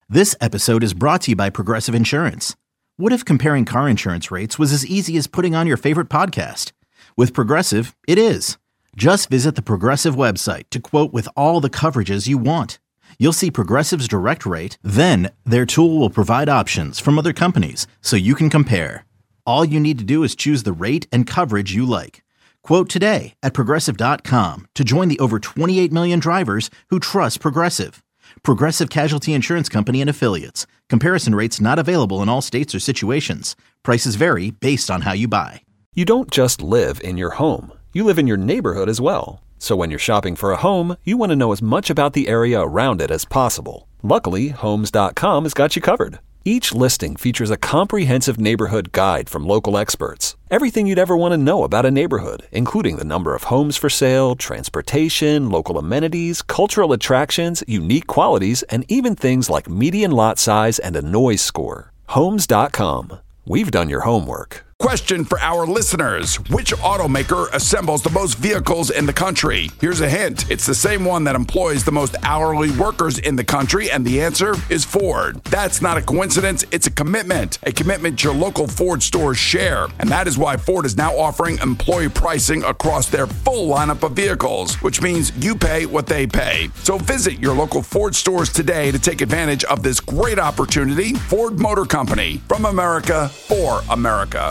This episode is brought to you by Progressive Insurance. What if comparing car insurance rates was as easy as putting on your favorite podcast? With Progressive, it is. Just visit the Progressive website to quote with all the coverages you want. You'll see Progressive's direct rate, then their tool will provide options from other companies so you can compare. All you need to do is choose the rate and coverage you like. Quote today at Progressive.com to join the over 28 million drivers who trust Progressive. Progressive Casualty Insurance Company and Affiliates. Comparison rates not available in all states or situations. Prices vary based on how you buy. You don't just live in your home. You live in your neighborhood as well. So when you're shopping for a home, you want to know as much about the area around it as possible. Luckily, Homes.com has got you covered. Each listing features a comprehensive neighborhood guide from local experts. Everything you'd ever want to know about a neighborhood, including the number of homes for sale, transportation, local amenities, cultural attractions, unique qualities, and even things like median lot size and a noise score. Homes.com. We've done your homework. Question for our listeners. Which automaker assembles the most vehicles in the country? Here's a hint. It's the same one that employs the most hourly workers in the country, and the answer is Ford. That's not a coincidence. It's a commitment your local Ford stores share. And that is why Ford is now offering employee pricing across their full lineup of vehicles, which means you pay what they pay. So visit your local Ford stores today to take advantage of this great opportunity. Ford Motor Company, from America for America.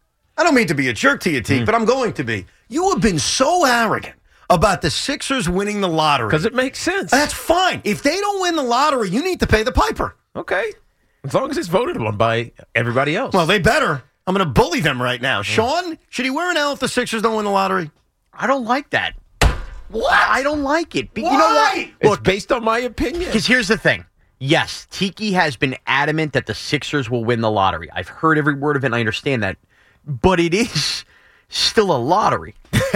I don't mean to be a jerk to you, Teak, but I'm going to be. You have been so arrogant about the Sixers winning the lottery. Because it makes sense. That's fine. If they don't win the lottery, you need to pay the piper. Okay. As long as it's voted on by everybody else. Well, they better. I'm going to bully them right now. Sean, should he wear an L if the Sixers don't win the lottery? I don't like that. What? I don't like it. Why? You know what? It's Look, based on my opinion. because here's the thing. Yes, Tiki has been adamant that the Sixers will win the lottery. I've heard every word of it, and I understand that. But it is still a lottery.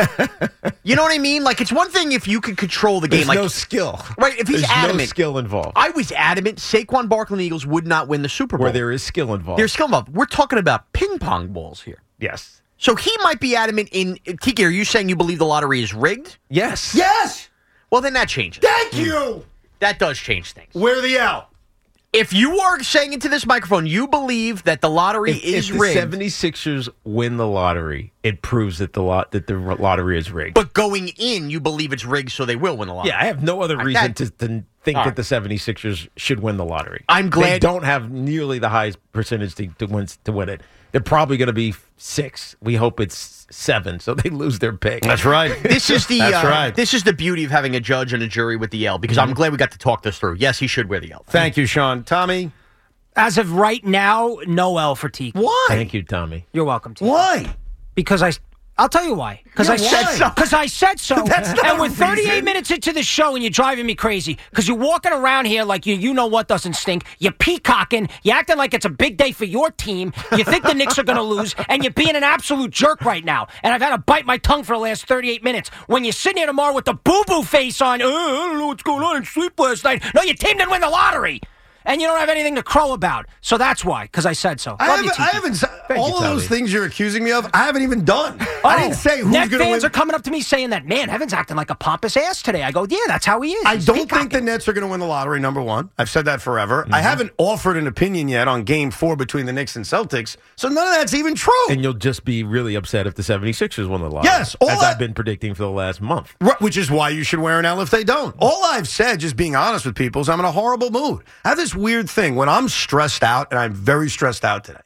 You know what I mean? Like, it's one thing if you could control the game. There's like no skill. Right, if he's There's adamant. no skill involved. I was adamant Saquon Barkley and the Eagles would not win the Super Bowl. Where there is skill involved. There's skill involved. We're talking about ping pong balls here. Yes. So he might be adamant in... Tiki, are you saying you believe the lottery is rigged? Yes. Yes! Well, then that changes. Thank you! That does change things. Wear the L. If you are saying into this microphone, you believe that the lottery is if rigged. the 76ers win the lottery, it proves that the lottery is rigged. But going in, you believe it's rigged, so they will win the lottery. Yeah, I have no other reason to think All that the 76ers should win the lottery. I'm glad they don't have nearly the highest percentage to win it. They're probably going to be 6. We hope it's 7, so they lose their pick. That's right. This is the That's right. This is the beauty of having a judge and a jury with the L, because I'm glad we got to talk this through. Yes, he should wear the L. Thank you, Sean. Tommy? As of right now, no L for Teak. Why? Thank you, Tommy. You're welcome, Teak. Why? Because I'll tell you why. Because Yeah, I said why? so. Because I said so. That's not and a we're 38 reason. minutes into the show, and you're driving me crazy. Because you're walking around here like you know what doesn't stink. You're peacocking. You're acting like it's a big day for your team. You think the Knicks are going to lose, and you're being an absolute jerk right now. And I've had to bite my tongue for the last 38 minutes. When you're sitting here tomorrow with the boo-boo face on, I don't know what's going on in sleep last night. No, your team didn't win the lottery. And you don't have anything to crow about. So that's why, because I said so. I Love you, haven't Tiki. all of those things you're accusing me of, I haven't even done. I didn't say who's Net going to fans win. are coming up to me saying that, man, Evan's acting like a pompous ass today. I go, yeah, that's how he is. I He's don't think peacocking. the Nets are going to win the lottery, number one. I've said that forever. I haven't offered an opinion yet on Game 4 between the Knicks and Celtics, so none of that's even true. And you'll just be really upset if the 76ers win the lottery. Yes, as I've been predicting for the last month. Right, which is why you should wear an L if they don't. All I've said, just being honest with people, is I'm in a horrible mood. I have this weird thing. When I'm stressed out, and I'm very stressed out today,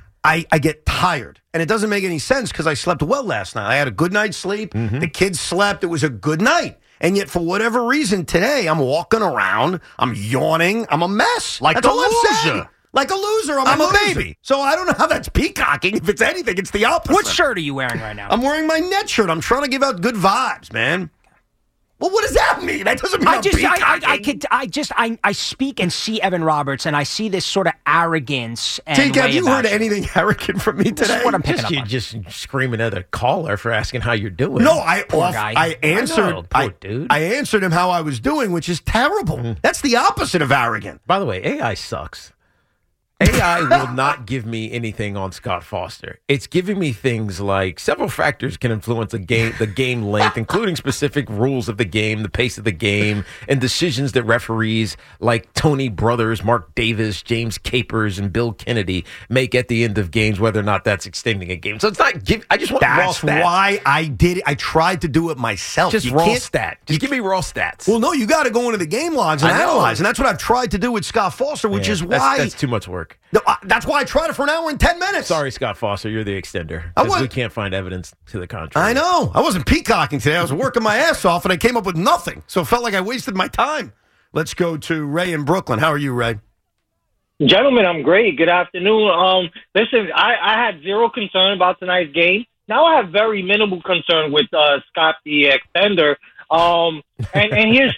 I get tired. And it doesn't make any sense because I slept well last night. I had a good night's sleep. The kids slept. It was a good night. And yet, for whatever reason, today, I'm walking around. I'm yawning. I'm a mess. Like That's a all I'm loser. saying. Like a loser. I'm a baby. So I don't know how that's peacocking. If it's anything, it's the opposite. What shirt are you wearing right now? I'm wearing my net shirt. I'm trying to give out good vibes, man. Well, what does that mean? That doesn't mean I'm peacocking. I speak and see Evan Roberts, and I see this sort of arrogance. And Tink, have way you about heard anything arrogant from me This today? is what I'm picking up You're on. just screaming at a caller for asking how you're doing. No, I guy. answered. I know, poor dude. I answered him how I was doing, which is terrible. That's the opposite of arrogant. By the way, AI sucks. AI will not give me anything on Scott Foster. It's giving me things like several factors can influence the game length, including specific rules of the game, the pace of the game, and decisions that referees like Tony Brothers, Mark Davis, James Capers, and Bill Kennedy make at the end of games, whether or not that's extending a game. So it's not. I just want raw stats. That's why I did it. I tried to do it myself. Just raw stat. Just give me raw stats. Well, no, you got to go into the game logs and analyze, and that's what I've tried to do with Scott Foster, which is why that's too much work. No, that's why I tried it for an hour and 10 minutes. Sorry, Scott Foster, you're the extender. Because we can't find evidence to the contrary. I know. I wasn't peacocking today. I was working my ass off, and I came up with nothing. So it felt like I wasted my time. Let's go to Ray in Brooklyn. How are you, Ray? Gentlemen, I'm great. Good afternoon. Listen, I had zero concern about tonight's game. Now I have very minimal concern with Scott the extender. And here's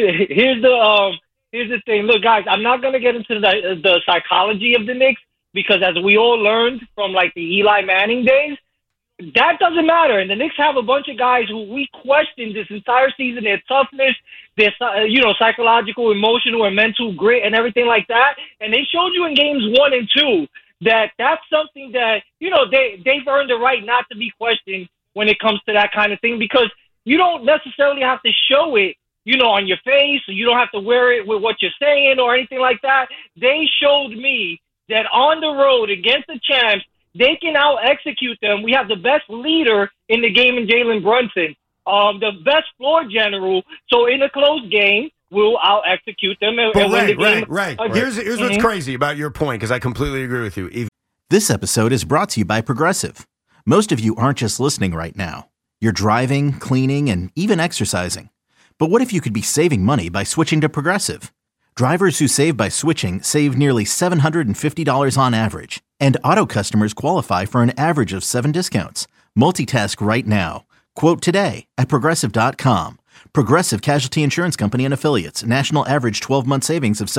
the thing. Look, guys, I'm not going to get into the psychology of the Knicks because, as we all learned from like the Eli Manning days, that doesn't matter. And the Knicks have a bunch of guys who we questioned this entire season, their toughness, their psychological, emotional, and mental grit, and everything like that. And they showed you in games 1 and 2 that that's something that they've earned the right not to be questioned when it comes to that kind of thing, because you don't necessarily have to show it, on your face, or you don't have to wear it with what you're saying or anything like that. They showed me that on the road against the champs, they can out-execute them. We have the best leader in the game in Jalen Brunson, the best floor general. So in a close game, we'll out-execute them and win the game. Right. Here's what's crazy about your point, because I completely agree with you. This episode is brought to you by Progressive. Most of you aren't just listening right now. You're driving, cleaning, and even exercising. But what if you could be saving money by switching to Progressive? Drivers who save by switching save nearly $750 on average. And auto customers qualify for an average of 7 discounts. Multitask right now. Quote today at Progressive.com. Progressive Casualty Insurance Company and Affiliates. National average 12-month savings of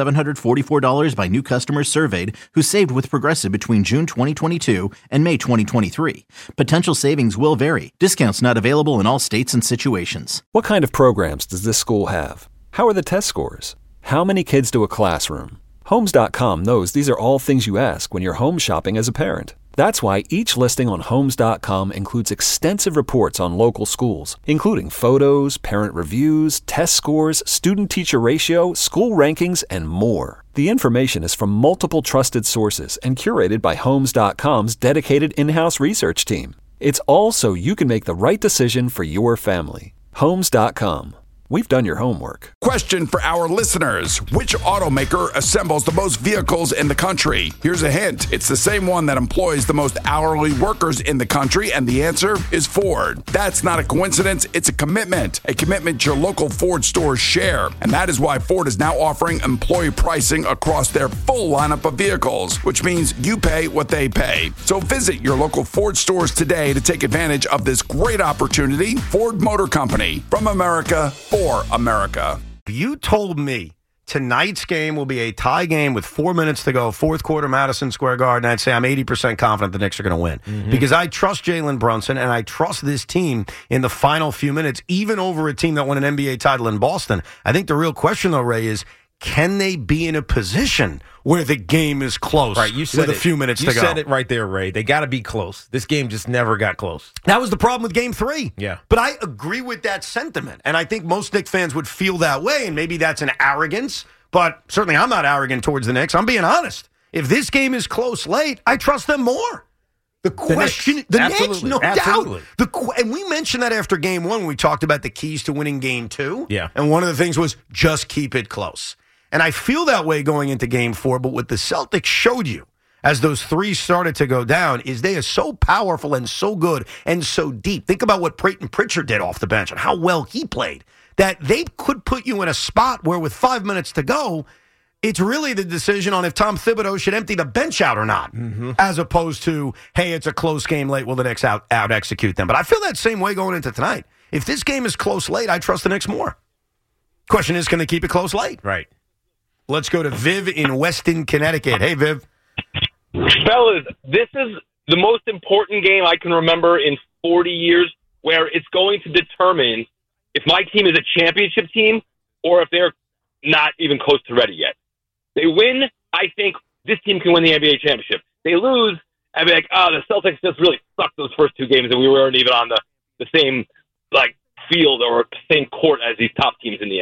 $744 by new customers surveyed who saved with Progressive between June 2022 and May 2023. Potential savings will vary. Discounts not available in all states and situations. What kind of programs does this school have? How are the test scores? How many kids do a classroom? Homes.com knows these are all things you ask when you're home shopping as a parent. That's why each listing on Homes.com includes extensive reports on local schools, including photos, parent reviews, test scores, student-teacher ratio, school rankings, and more. The information is from multiple trusted sources and curated by Homes.com's dedicated in-house research team. It's all so you can make the right decision for your family. Homes.com. We've done your homework. Question for our listeners. Which automaker assembles the most vehicles in the country? Here's a hint. It's the same one that employs the most hourly workers in the country, and the answer is Ford. That's not a coincidence. It's a commitment your local Ford stores share. And that is why Ford is now offering employee pricing across their full lineup of vehicles, which means you pay what they pay. So visit your local Ford stores today to take advantage of this great opportunity. Ford Motor Company, from America, for America. You told me tonight's game will be a tie game with 4 minutes to go, fourth quarter, Madison Square Garden. I'd say I'm 80% confident the Knicks are going to win because I trust Jalen Brunson and I trust this team in the final few minutes, even over a team that won an NBA title in Boston. I think the real question, though, Ray, is can they be in a position where the game is close with a few minutes to go? You said it right there, Ray. They got to be close. This game just never got close. That was the problem with Game 3. Yeah. But I agree with that sentiment, and I think most Knicks fans would feel that way, and maybe that's an arrogance, but certainly I'm not arrogant towards the Knicks. I'm being honest. If this game is close late, I trust them more. The question, the Knicks, no doubt. And we mentioned that after Game 1 when we talked about the keys to winning Game 2. Yeah. And one of the things was just keep it close. And I feel that way going into Game 4, but what the Celtics showed you as those threes started to go down is they are so powerful and so good and so deep. Think about what Peyton Pritchard did off the bench and how well he played, that they could put you in a spot where with 5 minutes to go, it's really the decision on if Tom Thibodeau should empty the bench out or not, as opposed to, hey, it's a close game late, will the Knicks out-execute them? But I feel that same way going into tonight. If this game is close late, I trust the Knicks more. Question is, can they keep it close late? Right. Let's go to Viv in Weston, Connecticut. Hey, Viv. Fellas, this is the most important game I can remember in 40 years, where it's going to determine if my team is a championship team or if they're not even close to ready yet. They win, I think, this team can win the NBA championship. They lose, I'd be like, the Celtics just really sucked those first two games, and we weren't even on the same field or same court as these top teams in the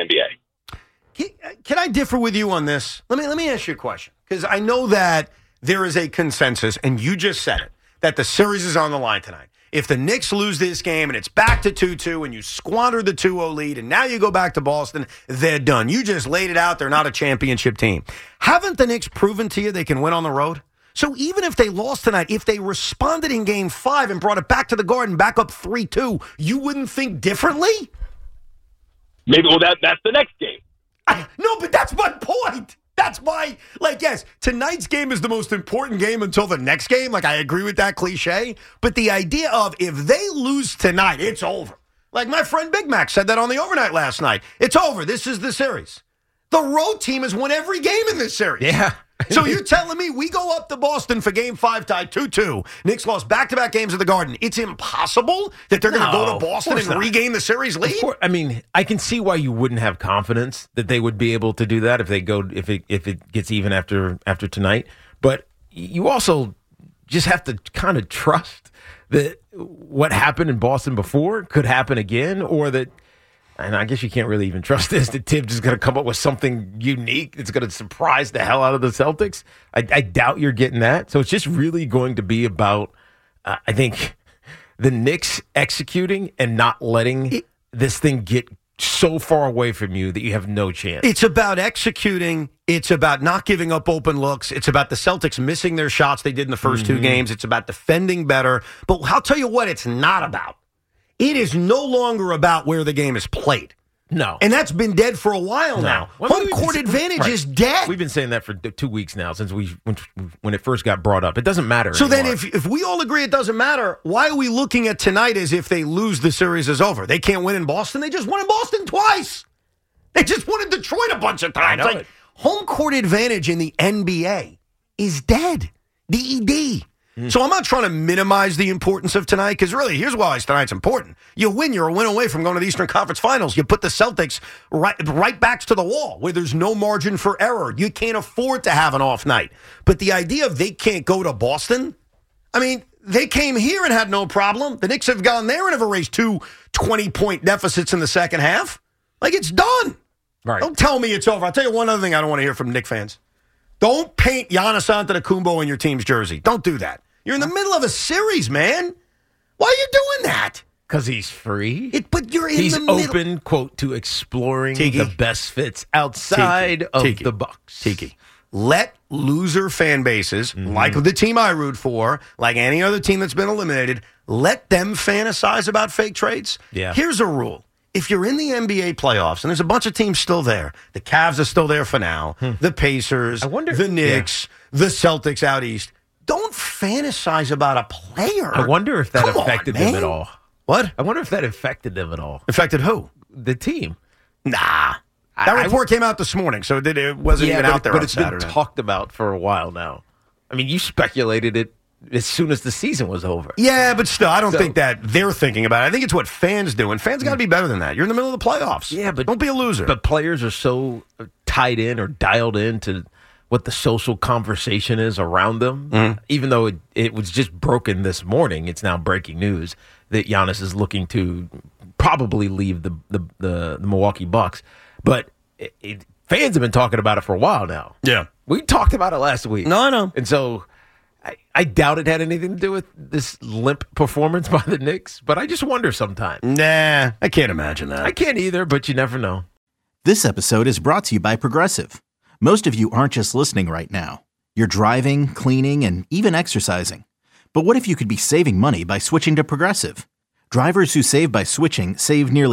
NBA. Can I differ with you on this? Let me ask you a question, because I know that there is a consensus, and you just said it, that the series is on the line tonight. If the Knicks lose this game and it's back to 2-2 and you squander the 2-0 lead and now you go back to Boston, they're done. You just laid it out. They're not a championship team. Haven't the Knicks proven to you they can win on the road? So even if they lost tonight, if they responded in Game 5 and brought it back to the Garden, back up 3-2, you wouldn't think differently? Maybe. Well, that's the next game. No, but that's my point. That's my, yes, tonight's game is the most important game until the next game. I agree with that cliche. But the idea of if they lose tonight, it's over. My friend Big Mac said that on the overnight last night. It's over. This is the series. The road team has won every game in this series. Yeah. So you're telling me we go up to Boston for Game 5 tied 2-2. Knicks lost back-to-back games at the Garden. It's impossible that they're going to go to Boston and regain the series lead? I mean, I can see why you wouldn't have confidence that they would be able to do that if it gets even after tonight. But you also just have to kind of trust that what happened in Boston before could happen again, or that. And I guess you can't really even trust this, that Tibbs is going to come up with something unique that's going to surprise the hell out of the Celtics. I doubt you're getting that. So it's just really going to be about, I think, the Knicks executing and not letting this thing get so far away from you that you have no chance. It's about executing. It's about not giving up open looks. It's about the Celtics missing their shots they did in the first two games. It's about defending better. But I'll tell you what it's not about. It is no longer about where the game is played. No. And that's been dead for a while now. Home court advantage is dead. We've been saying that for 2 weeks now since when it first got brought up. It doesn't matter So anymore. then if we all agree it doesn't matter, why are we looking at tonight as if they lose, the series is over? They can't win in Boston. They just won in Boston twice. They just won in Detroit a bunch of times. I know it. Home court advantage in the NBA is dead. DED. So I'm not trying to minimize the importance of tonight, because really, here's why tonight's important. You win, you're a win away from going to the Eastern Conference Finals. You put the Celtics right backs to the wall where there's no margin for error. You can't afford to have an off night. But the idea of they can't go to Boston, I mean, they came here and had no problem. The Knicks have gone there and have erased 2 20-point deficits in the second half. It's done. Right. Don't tell me it's over. I'll tell you one other thing I don't want to hear from Knicks fans. Don't paint Giannis Antetokounmpo in your team's jersey. Don't do that. You're in the middle of a series, man. Why are you doing that? Because he's free. But you're in he's the middle. He's open, quote, to exploring Tiki. the best fits outside of the Bucks. Tiki. Let loser fan bases, like the team I root for, like any other team that's been eliminated, let them fantasize about fake trades. Yeah. Here's a rule. If you're in the NBA playoffs, and there's a bunch of teams still there, the Cavs are still there for now, the Pacers, the Knicks, the Celtics out east, don't fantasize about a player. I wonder if that affected them at all. What? I wonder if that affected them at all. Affected who? The team. Nah. That report came out this morning, so it wasn't even out there on Saturday. But it's been talked about for a while now. I mean, you speculated it as soon as the season was over. Yeah, but still, I don't think that they're thinking about it. I think it's what fans do, and fans got to be better than that. You're in the middle of the playoffs. Yeah, but don't be a loser. But players are so tied in or dialed in to what the social conversation is around them. Even though it was just broken this morning, it's now breaking news that Giannis is looking to probably leave the Milwaukee Bucks. But fans have been talking about it for a while now. Yeah. We talked about it last week. No, I know. And so I doubt it had anything to do with this limp performance by the Knicks, but I just wonder sometimes. Nah, I can't imagine that. I can't either, but you never know. This episode is brought to you by Progressive. Most of you aren't just listening right now. You're driving, cleaning, and even exercising. But what if you could be saving money by switching to Progressive? Drivers who save by switching save nearly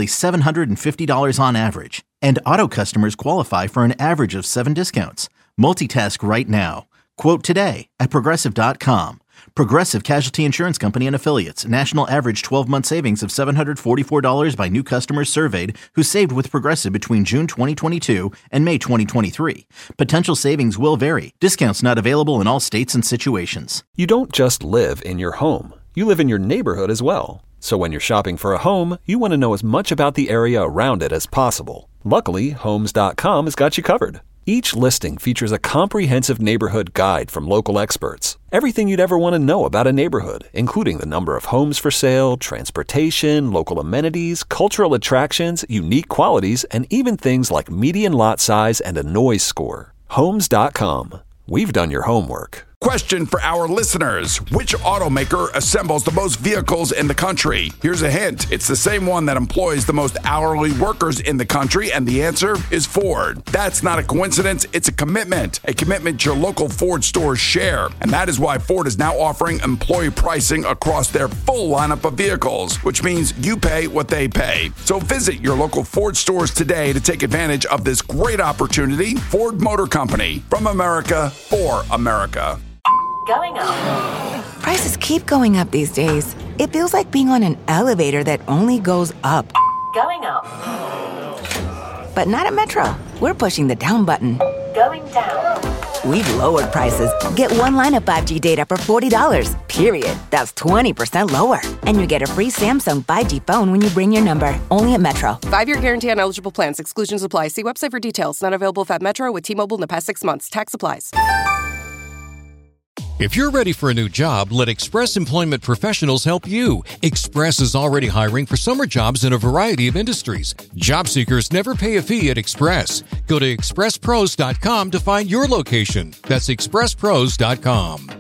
$750 on average, and auto customers qualify for an average of 7 discounts. Multitask right now. Quote today at Progressive.com. Progressive Casualty Insurance Company and Affiliates. National average 12-month savings of $744 by new customers surveyed who saved with Progressive between June 2022 and May 2023. Potential savings will vary. Discounts not available in all states and situations. You don't just live in your home. You live in your neighborhood as well. So when you're shopping for a home, you want to know as much about the area around it as possible. Luckily, Homes.com has got you covered. Each listing features a comprehensive neighborhood guide from local experts. Everything you'd ever want to know about a neighborhood, including the number of homes for sale, transportation, local amenities, cultural attractions, unique qualities, and even things like median lot size and a noise score. Homes.com. We've done your homework. Question for our listeners. Which automaker assembles the most vehicles in the country? Here's a hint. It's the same one that employs the most hourly workers in the country, and the answer is Ford. That's not a coincidence. It's a commitment your local Ford stores share. And that is why Ford is now offering employee pricing across their full lineup of vehicles, which means you pay what they pay. So visit your local Ford stores today to take advantage of this great opportunity. Ford Motor Company, from America for America. Going up. Prices keep going up these days. It feels like being on an elevator that only goes up. Going up. But not at Metro. We're pushing the down button. Going down. We've lowered prices. Get one line of 5G data for $40, period. That's 20% lower. And you get a free Samsung 5G phone when you bring your number. Only at Metro. 5-year guarantee on eligible plans. Exclusions apply. See website for details. Not available at Metro with T-Mobile in the past 6 months. Tax applies. If you're ready for a new job, let Express Employment Professionals help you. Express is already hiring for summer jobs in a variety of industries. Job seekers never pay a fee at Express. Go to expresspros.com to find your location. That's expresspros.com.